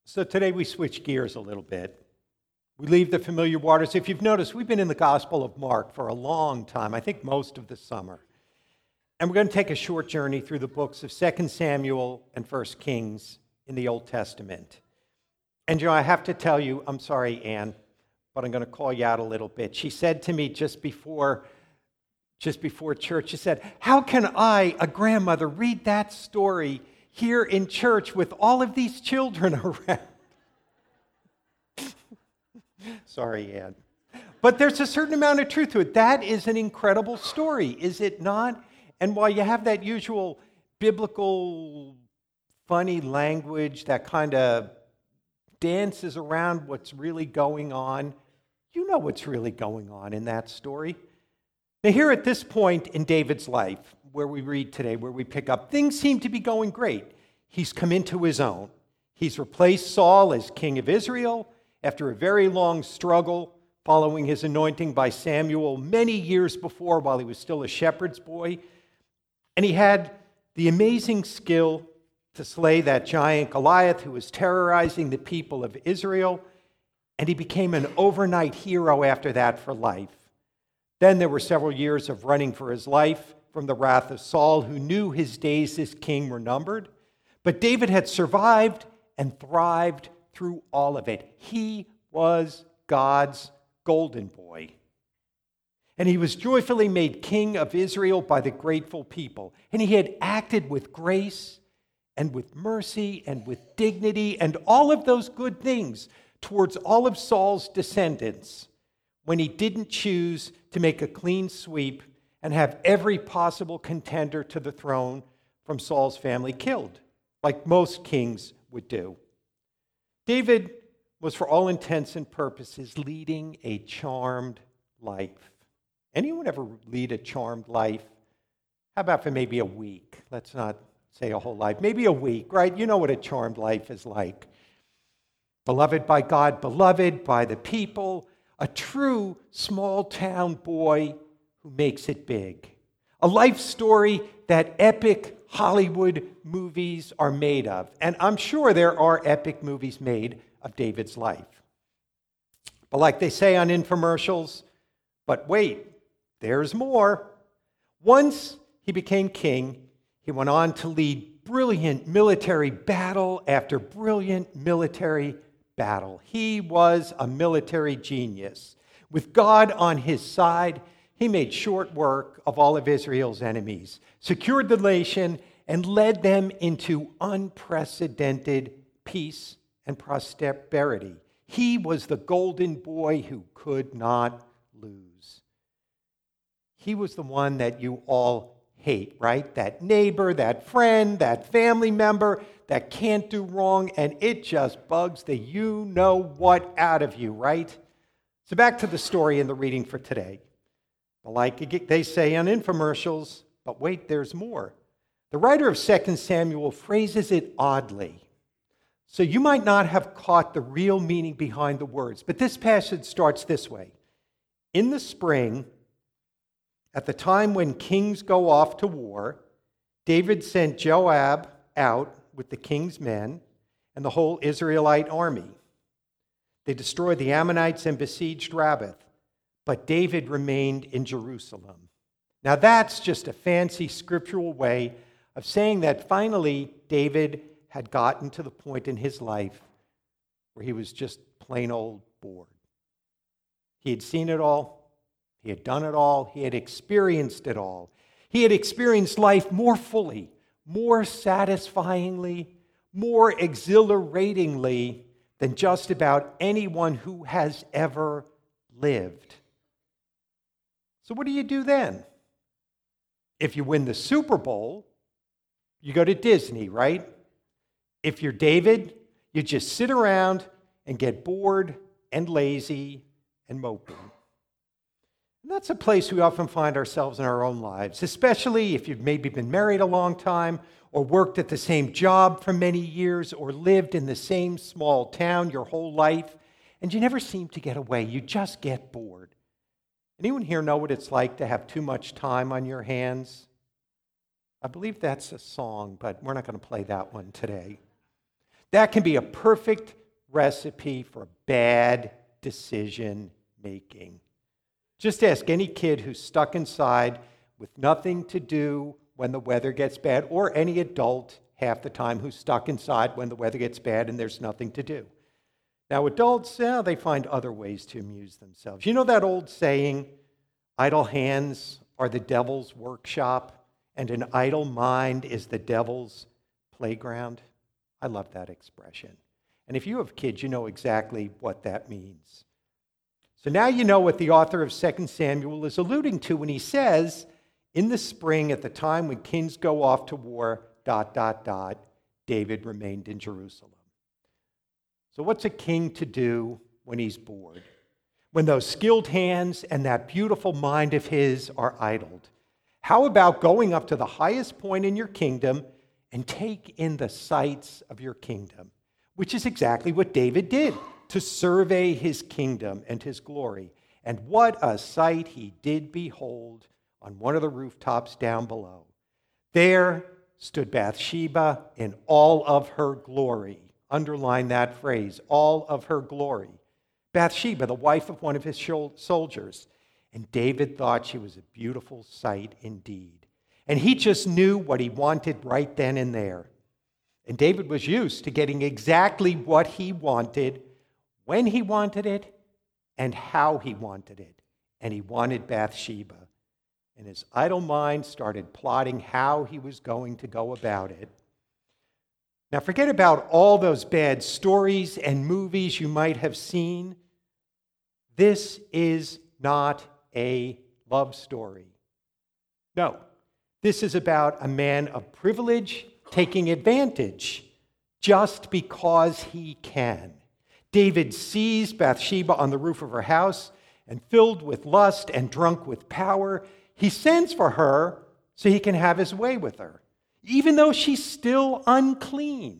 So today we switch gears a little bit. We leave the familiar waters. If you've noticed, we've been in the Gospel of Mark for a long time, I think most of the summer. And we're going to take a short journey through the books of 2 Samuel and 1 Kings in the Old Testament. And I have to tell you, I'm sorry, Anne, but I'm going to call you out a little bit. She said to me just before church, she said, "How can I, a grandmother, read that story here in church with all of these children around?" Sorry, Ann. But there's a certain amount of truth to it. That is an incredible story, is it not? And while you have that usual biblical funny language that kind of dances around what's really going on, you know what's really going on in that story. Now, here at this point in David's life, where we read today, where we pick up, things seem to be going great. He's come into his own. He's replaced Saul as king of Israel after a very long struggle following his anointing by Samuel many years before while he was still a shepherd's boy. And he had the amazing skill to slay that giant Goliath who was terrorizing the people of Israel. And he became an overnight hero after that for life. Then there were several years of running for his life from the wrath of Saul, who knew his days as king were numbered. But David had survived and thrived through all of it. He was God's golden boy. And he was joyfully made king of Israel by the grateful people. And he had acted with grace and with mercy and with dignity and all of those good things towards all of Saul's descendants when he didn't choose to make a clean sweep and have every possible contender to the throne from Saul's family killed, like most kings would do. David was, for all intents and purposes, leading a charmed life. Anyone ever lead a charmed life? How about for maybe a week? Let's not say a whole life. Maybe a week, right? You know what a charmed life is like. Beloved by God, beloved by the people, a true small-town boy who makes it big. A life story that epic Hollywood movies are made of. And I'm sure there are epic movies made of David's life. But like they say on infomercials, but wait, there's more. Once he became king, he went on to lead brilliant military battle after brilliant military battle. He was a military genius. With God on his side, he made short work of all of Israel's enemies, secured the nation, and led them into unprecedented peace and prosperity. He was the golden boy who could not lose. He was the one that you all hate, right? That neighbor, that friend, that family member that can't do wrong, and it just bugs the you-know-what out of you, right? So back to the story in the reading for today. Like they say on infomercials, but wait, there's more. The writer of 2 Samuel phrases it oddly. So you might not have caught the real meaning behind the words, but this passage starts this way. In the spring, at the time when kings go off to war, David sent Joab out with the king's men and the whole Israelite army. They destroyed the Ammonites and besieged Rabbah, but David remained in Jerusalem. Now that's just a fancy scriptural way of saying that finally David had gotten to the point in his life where he was just plain old bored. He had seen it all. He had done it all. He had experienced it all. He had experienced life more fully, more satisfyingly, more exhilaratingly than just about anyone who has ever lived. So what do you do then? If you win the Super Bowl, you go to Disney, right? If you're David, you just sit around and get bored and lazy and moping. And that's a place we often find ourselves in our own lives, especially if you've maybe been married a long time or worked at the same job for many years or lived in the same small town your whole life, and you never seem to get away. You just get bored. Anyone here know what it's like to have too much time on your hands? I believe that's a song, but we're not going to play that one today. That can be a perfect recipe for bad decision making. Just ask any kid who's stuck inside with nothing to do when the weather gets bad, or any adult half the time who's stuck inside when the weather gets bad and there's nothing to do. Now, adults, they find other ways to amuse themselves. You know that old saying, idle hands are the devil's workshop, and an idle mind is the devil's playground? I love that expression. And if you have kids, you know exactly what that means. So now you know what the author of 2 Samuel is alluding to when he says, in the spring, at the time when kings go off to war, ... David remained in Jerusalem. So what's a king to do when he's bored? When those skilled hands and that beautiful mind of his are idled? How about going up to the highest point in your kingdom and take in the sights of your kingdom? Which is exactly what David did, to survey his kingdom and his glory. And what a sight he did behold on one of the rooftops down below. There stood Bathsheba in all of her glory. Underline that phrase, all of her glory. Bathsheba, the wife of one of his soldiers. And David thought she was a beautiful sight indeed. And he just knew what he wanted right then and there. And David was used to getting exactly what he wanted, when he wanted it, and how he wanted it. And he wanted Bathsheba. And his idle mind started plotting how he was going to go about it. Now, forget about all those bad stories and movies you might have seen. This is not a love story. No, this is about a man of privilege taking advantage just because he can. David sees Bathsheba on the roof of her house, and filled with lust and drunk with power, he sends for her so he can have his way with her, even though she's still unclean.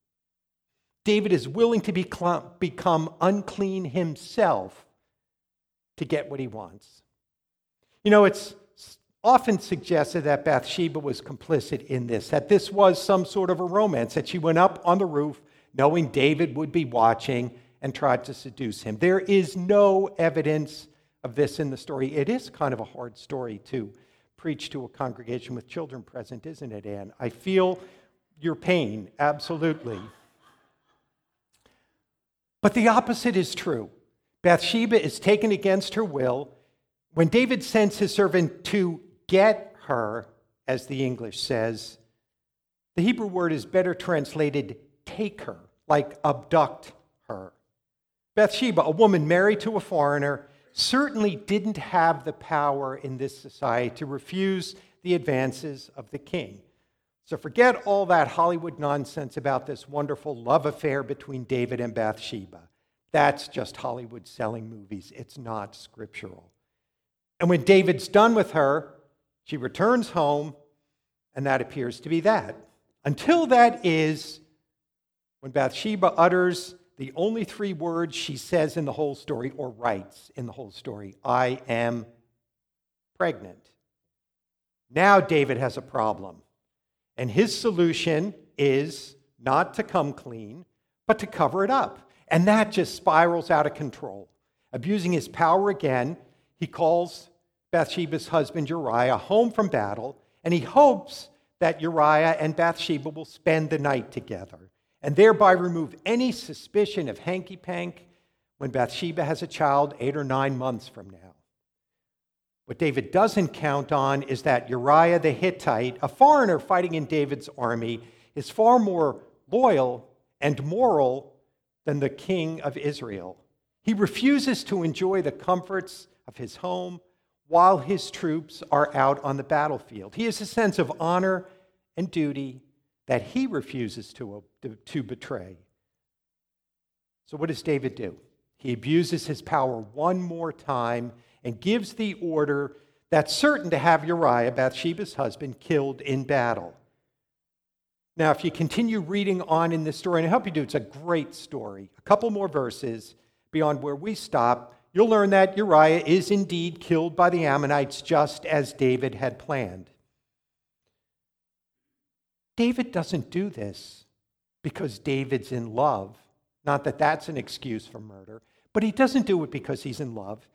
David is willing to become unclean himself to get what he wants. You know, it's often suggested that Bathsheba was complicit in this, that this was some sort of a romance, that she went up on the roof knowing David would be watching and tried to seduce him. There is no evidence of this in the story. It is kind of a hard story to preach to a congregation with children present, isn't it, Anne? I feel your pain, absolutely. But the opposite is true. Bathsheba is taken against her will. When David sends his servant to get her, as the English says, the Hebrew word is better translated take her, like abduct her. Bathsheba, a woman married to a foreigner, certainly didn't have the power in this society to refuse the advances of the king. So forget all that Hollywood nonsense about this wonderful love affair between David and Bathsheba. That's just Hollywood selling movies. It's not scriptural. And when David's done with her, she returns home, and that appears to be that. Until that is when Bathsheba utters the only 3 words she says in the whole story, or writes in the whole story: I am pregnant. Now David has a problem. And his solution is not to come clean, but to cover it up. And that just spirals out of control. Abusing his power again, he calls Bathsheba's husband Uriah home from battle, and he hopes that Uriah and Bathsheba will spend the night together, and thereby remove any suspicion of hanky-pank when Bathsheba has a child 8 or 9 months from now. What David doesn't count on is that Uriah the Hittite, a foreigner fighting in David's army, is far more loyal and moral than the king of Israel. He refuses to enjoy the comforts of his home while his troops are out on the battlefield. He has a sense of honor and duty that he refuses to betray. So what does David do? He abuses his power one more time and gives the order that's certain to have Uriah, Bathsheba's husband, killed in battle. Now, if you continue reading on in this story, and I hope you do, it's a great story. A couple more verses beyond where we stop, you'll learn that Uriah is indeed killed by the Ammonites just as David had planned. David doesn't do this because David's in love. Not that that's an excuse for murder, but he doesn't do it because he's in love.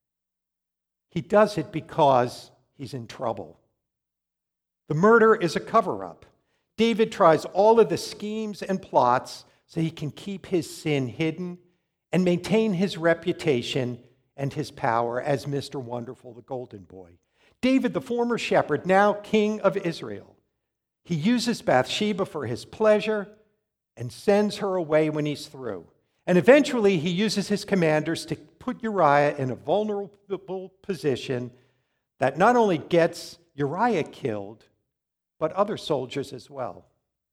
He does it because he's in trouble. The murder is a cover-up. David tries all of the schemes and plots so he can keep his sin hidden and maintain his reputation and his power as Mr. Wonderful, the Golden Boy. David, the former shepherd, now king of Israel. He uses Bathsheba for his pleasure and sends her away when he's through. And eventually he uses his commanders to put Uriah in a vulnerable position that not only gets Uriah killed, but other soldiers as well.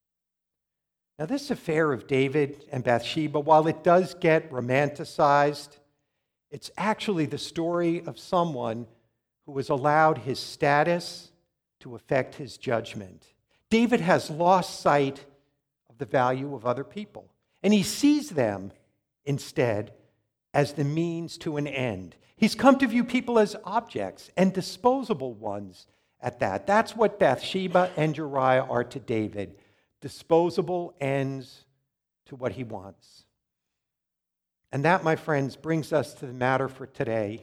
Now, this affair of David and Bathsheba, while it does get romanticized, it's actually the story of someone who has allowed his status to affect his judgment. David has lost sight of the value of other people, and he sees them instead as the means to an end. He's come to view people as objects and disposable ones at that. That's what Bathsheba and Uriah are to David. Disposable ends to what he wants. And that, my friends, brings us to the matter for today,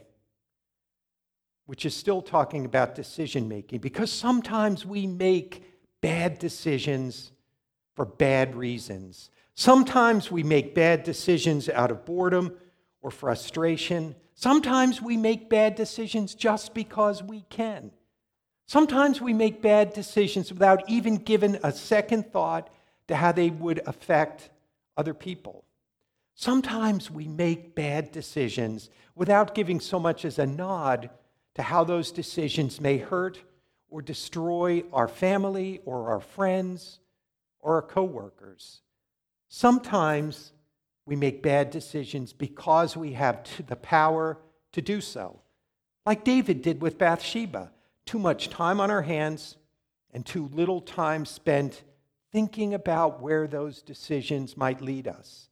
which is still talking about decision making, because sometimes we make bad decisions for bad reasons. Sometimes we make bad decisions out of boredom or frustration. Sometimes we make bad decisions just because we can. Sometimes we make bad decisions without even giving a second thought to how they would affect other people. Sometimes we make bad decisions without giving so much as a nod to how those decisions may hurt or destroy our family or our friends or our coworkers. Sometimes we make bad decisions because we have the power to do so, like David did with Bathsheba. Too much time on our hands and too little time spent thinking about where those decisions might lead us.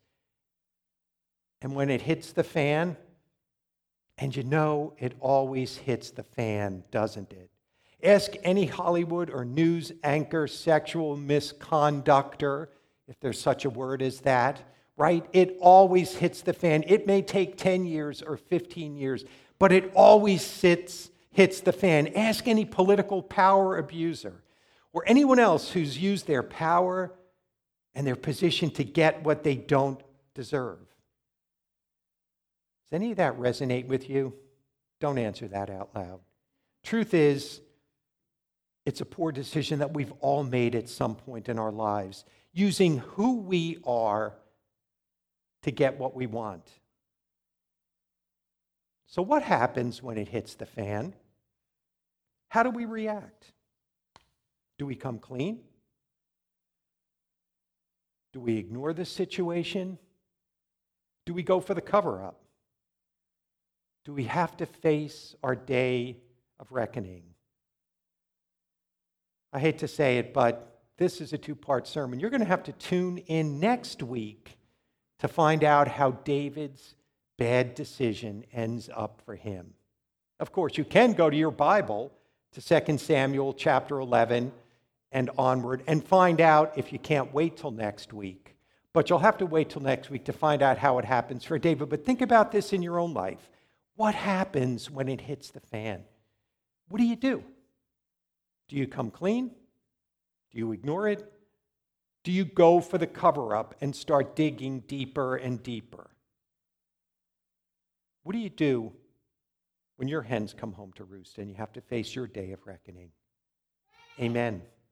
And when it hits the fan, and you know it always hits the fan, doesn't it? Ask any Hollywood or news anchor sexual misconductor, if there's such a word as that, right? It always hits the fan. It may take 10 years or 15 years, but it always hits the fan. Ask any political power abuser or anyone else who's used their power and their position to get what they don't deserve. Does any of that resonate with you? Don't answer that out loud. Truth is, it's a poor decision that we've all made at some point in our lives, using who we are to get what we want. So what happens when it hits the fan? How do we react? Do we come clean? Do we ignore the situation? Do we go for the cover-up? Do we have to face our day of reckoning? I hate to say it, but this is a two-part sermon. You're going to have to tune in next week to find out how David's bad decision ends up for him. Of course, you can go to your Bible to 2 Samuel chapter 11 and onward and find out if you can't wait till next week. But you'll have to wait till next week to find out how it happens for David. But think about this in your own life. What happens when it hits the fan? What do you do? Do you come clean? Do you ignore it? Do you go for the cover-up and start digging deeper and deeper? What do you do when your hens come home to roost and you have to face your day of reckoning? Amen.